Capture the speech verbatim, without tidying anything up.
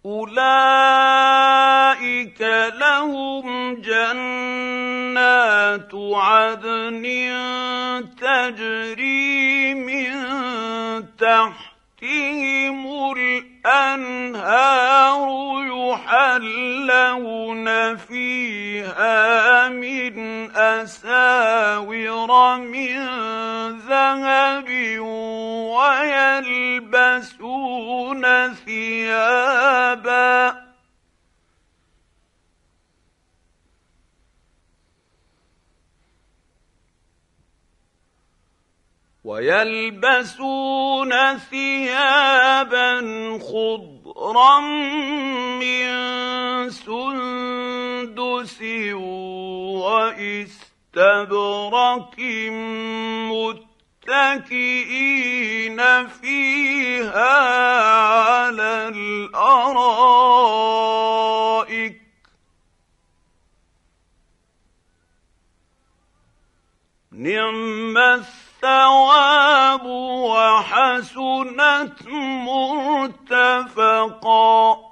أولئك لهم جنات عدن تجري من تحتهم الأنهار يحلون فيها من أساور من ذهب ويلبسون ثيابا ويلبسون ثيابا خضرا من سندس واستبرق متكئين فيها على الأرائك نعم الثواب وحسنت مرتفقا.